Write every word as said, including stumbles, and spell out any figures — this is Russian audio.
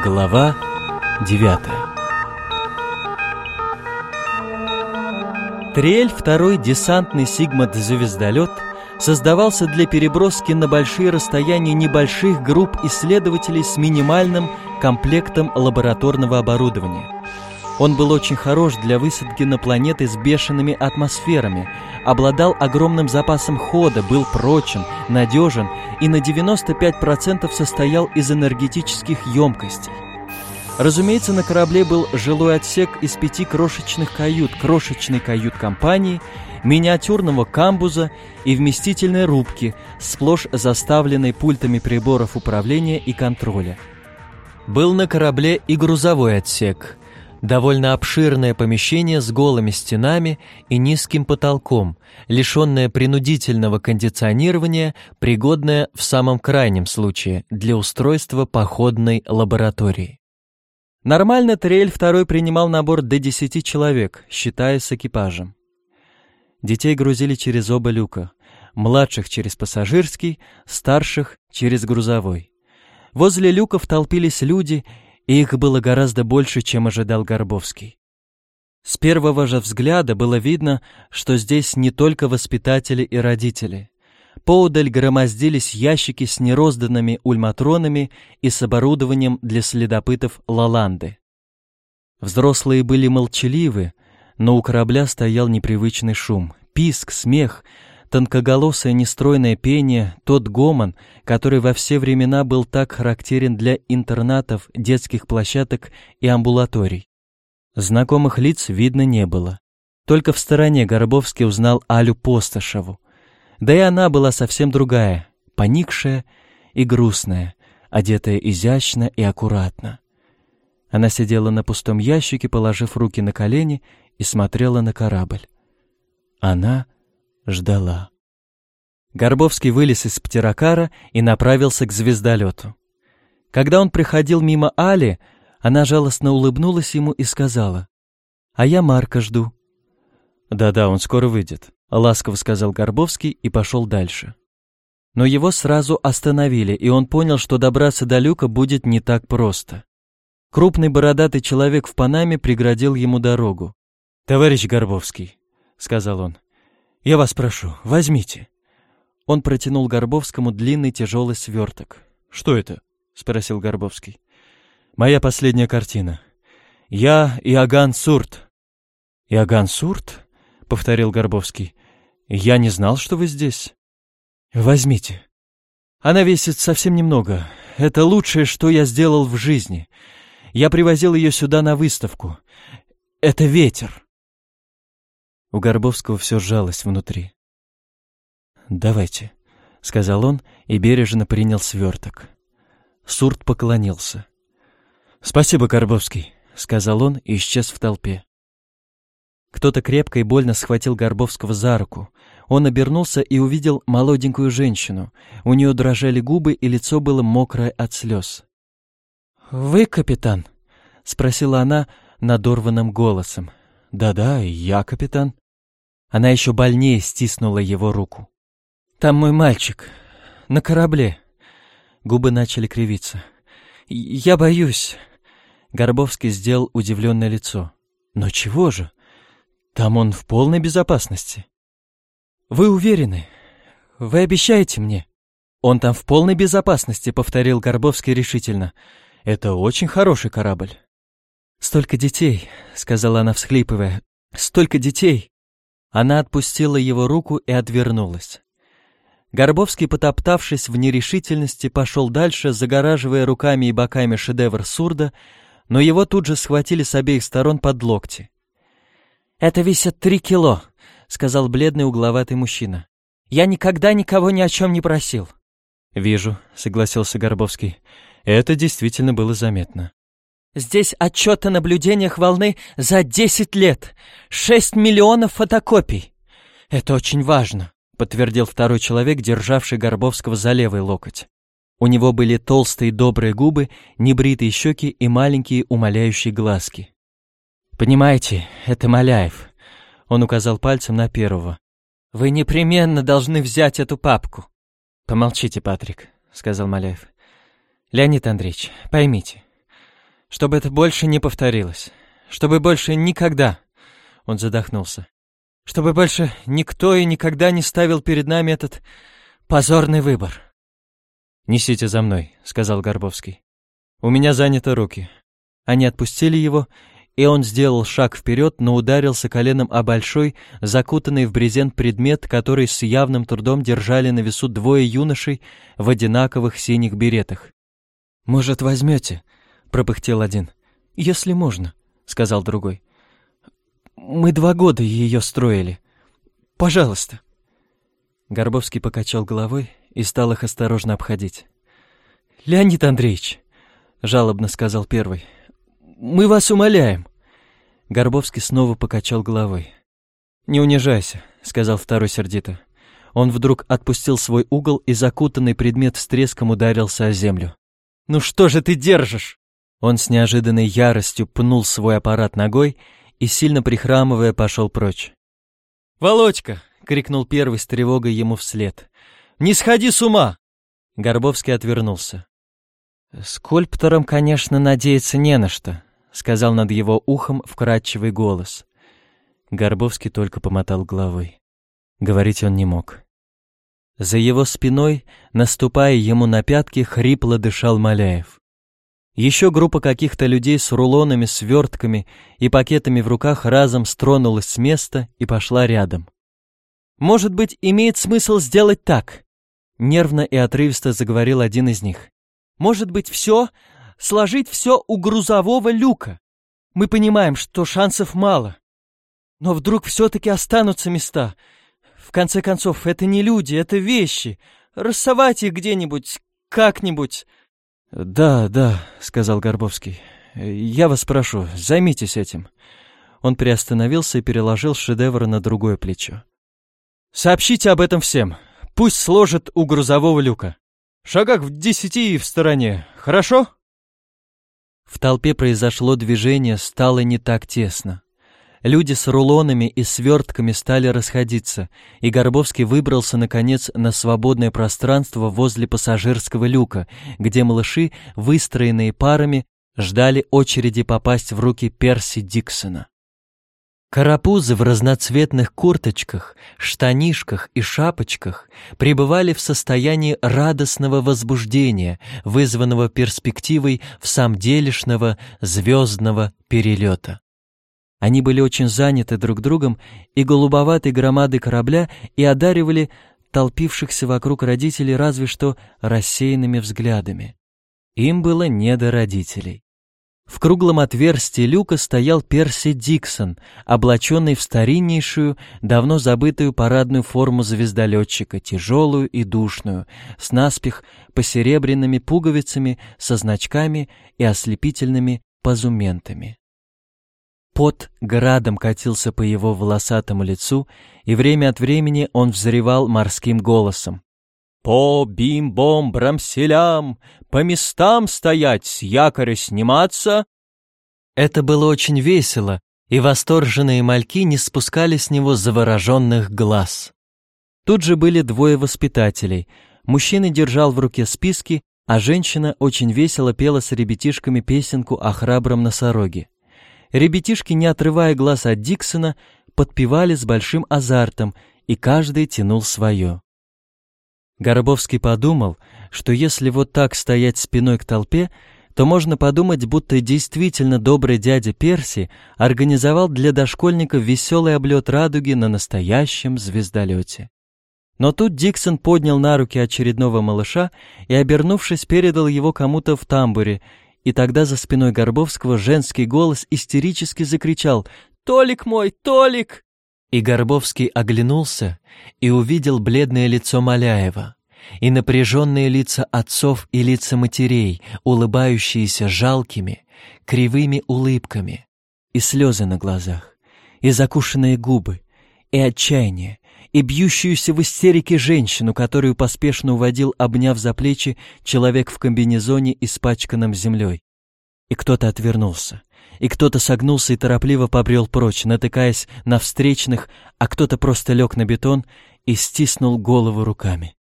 Глава девятая. Триэль второй десантный Сигмат-звездолет создавался для переброски на большие расстояния небольших групп исследователей с минимальным комплектом лабораторного оборудования. Он был очень хорош для высадки на планеты с бешеными атмосферами, обладал огромным запасом хода, был прочен, надежен и на девяносто пять процентов состоял из энергетических емкостей. Разумеется, на корабле был жилой отсек из пяти крошечных кают, крошечной кают-компании, миниатюрного камбуза и вместительной рубки, сплошь заставленной пультами приборов управления и контроля. Был на корабле и грузовой отсек, довольно обширное помещение с голыми стенами и низким потолком, лишенное принудительного кондиционирования, пригодное в самом крайнем случае для устройства походной лаборатории. Нормально Триэль второй принимал на борт до десяти человек, считая с экипажем. Детей грузили через оба люка, младших через пассажирский, старших через грузовой. Возле люков толпились люди, и их было гораздо больше, чем ожидал Горбовский. С первого же взгляда было видно, что здесь не только воспитатели и родители. Поодаль громоздились ящики с нерозданными ульматронами и с оборудованием для следопытов Лаланды. Взрослые были молчаливы, но у корабля стоял непривычный шум, писк, смех, тонкоголосое нестройное пение, тот гомон, который во все времена был так характерен для интернатов, детских площадок и амбулаторий. Знакомых лиц видно не было. Только в стороне Горбовский узнал Алю Постышеву. Да и она была совсем другая, поникшая и грустная, одетая изящно и аккуратно. Она сидела на пустом ящике, положив руки на колени, и смотрела на корабль. Она ждала. Горбовский вылез из птерокара и направился к звездолету. Когда он приходил мимо Али, она жалостно улыбнулась ему и сказала: «А я Марка жду». «Да-да, он скоро выйдет», — ласково сказал Горбовский и пошел дальше. Но его сразу остановили, и он понял, что добраться до люка будет не так просто. Крупный бородатый человек в панаме преградил ему дорогу. «Товарищ Горбовский», — сказал он, — «я вас прошу, возьмите». Он протянул Горбовскому длинный тяжелый сверток. «Что это?» — спросил Горбовский. «Моя последняя картина. Я Иоганн Сурт». «Иоганн Сурт?» — повторил Горбовский. «Я не знал, что вы здесь». «Возьмите. Она весит совсем немного. Это лучшее, что я сделал в жизни. Я привозил ее сюда на выставку. Это ветер». У Горбовского все сжалось внутри. «Давайте», — сказал он и бережно принял сверток. Сурт поклонился. «Спасибо, Горбовский», — сказал он и исчез в толпе. Кто-то крепко и больно схватил Горбовского за руку. Он обернулся и увидел молоденькую женщину. У нее дрожали губы, и лицо было мокрое от слез. «Вы капитан?» — спросила она надорванным голосом. «Да-да, я капитан». Она еще больнее стиснула его руку. «Там мой мальчик. На корабле». Губы начали кривиться. «Я боюсь». Горбовский сделал удивленное лицо. «Но чего же? Там он в полной безопасности». «Вы уверены? Вы обещаете мне?» «Он там в полной безопасности», — повторил Горбовский решительно. «Это очень хороший корабль». «Столько детей», — сказала она, всхлипывая. «Столько детей». Она отпустила его руку и отвернулась. Горбовский, потоптавшись в нерешительности, пошел дальше, загораживая руками и боками шедевр Сурда, но его тут же схватили с обеих сторон под локти. «Это весит три кило», — сказал бледный угловатый мужчина. «Я никогда никого ни о чем не просил». «Вижу», — согласился Горбовский. «Это действительно было заметно». «Здесь отчет о наблюдениях волны за десять лет. Шесть миллионов фотокопий. Это очень важно», — подтвердил второй человек, державший Горбовского за левый локоть. У него были толстые добрые губы, небритые щеки и маленькие умоляющие глазки. «Понимаете, это Маляев», — он указал пальцем на первого. «Вы непременно должны взять эту папку». «Помолчите, Патрик», — сказал Маляев. «Леонид Андреевич, поймите, Чтобы это больше не повторилось. Чтобы больше никогда... Он задохнулся. Чтобы больше никто и никогда не ставил перед нами этот позорный выбор. «Несите за мной», — сказал Горбовский. «У меня заняты руки». Они отпустили его, и он сделал шаг вперед, но ударился коленом о большой, закутанный в брезент предмет, который с явным трудом держали на весу двое юношей в одинаковых синих беретах. «Может, возьмете?» — пропыхтел один. «Если можно», — сказал другой. «Мы два года ее строили. Пожалуйста». Горбовский покачал головой и стал их осторожно обходить. «Леонид Андреевич», — жалобно сказал первый, — «мы вас умоляем». Горбовский снова покачал головой. «Не унижайся», — сказал второй сердито. Он вдруг отпустил свой угол, и закутанный предмет с треском ударился о землю. «Ну что же ты держишь?» Он с неожиданной яростью пнул свой аппарат ногой и, сильно прихрамывая, пошел прочь. «Володька!» — крикнул первый с тревогой ему вслед. «Не сходи с ума!» Горбовский отвернулся. «Скульпторам, конечно, надеяться не на что», — сказал над его ухом вкрадчивый голос. Горбовский только помотал головой. Говорить он не мог. За его спиной, наступая ему на пятки, хрипло дышал Маляев. Еще группа каких-то людей с рулонами, свертками и пакетами в руках разом стронулась с места и пошла рядом. «Может быть, имеет смысл сделать так?» Нервно и отрывисто заговорил один из них. «Может быть, все, сложить все у грузового люка. Мы понимаем, что шансов мало. Но вдруг все-таки останутся места. В конце концов, это не люди, это вещи. Рассовать их где-нибудь, как-нибудь». «Да, да», — сказал Горбовский. «Я вас прошу, займитесь этим». Он приостановился и переложил шедевр на другое плечо. «Сообщите об этом всем. Пусть сложат у грузового люка. Шагах в десяти в стороне, хорошо?» В толпе произошло движение, стало не так тесно. Люди с рулонами и свертками стали расходиться, и Горбовский выбрался, наконец, на свободное пространство возле пассажирского люка, где малыши, выстроенные парами, ждали очереди попасть в руки Перси Диксона. Карапузы в разноцветных курточках, штанишках и шапочках пребывали в состоянии радостного возбуждения, вызванного перспективой всамделишного звездного перелета. Они были очень заняты друг другом и голубоватой громадой корабля и одаривали толпившихся вокруг родителей разве что рассеянными взглядами. Им было не до родителей. В круглом отверстии люка стоял Перси Диксон, облаченный в стариннейшую, давно забытую парадную форму звездолетчика, тяжелую и душную, с наспех посеребряными пуговицами, со значками и ослепительными позументами. Пот градом катился по его волосатому лицу, и время от времени он взревал морским голосом. «По бим-бом брамселям, по местам стоять, с якоря сниматься!» Это было очень весело, и восторженные мальки не спускали с него завороженных глаз. Тут же были двое воспитателей. Мужчина держал в руке списки, а женщина очень весело пела с ребятишками песенку о храбром носороге. Ребятишки, не отрывая глаз от Диксона, подпевали с большим азартом, и каждый тянул свое. Горбовский подумал, что если вот так стоять спиной к толпе, то можно подумать, будто действительно добрый дядя Перси организовал для дошкольников веселый облет радуги на настоящем звездолете. Но тут Диксон поднял на руки очередного малыша и, обернувшись, передал его кому-то в тамбуре, и тогда за спиной Горбовского женский голос истерически закричал «Толик мой, Толик!» И Горбовский оглянулся и увидел бледное лицо Маляева и напряженные лица отцов и лица матерей, улыбающиеся жалкими, кривыми улыбками, и слезы на глазах, и закушенные губы, и отчаяние, и бьющуюся в истерике женщину, которую поспешно уводил, обняв за плечи, человек в комбинезоне, испачканном землей. И кто-то отвернулся, и кто-то согнулся и торопливо побрел прочь, натыкаясь на встречных, а кто-то просто лег на бетон и стиснул голову руками.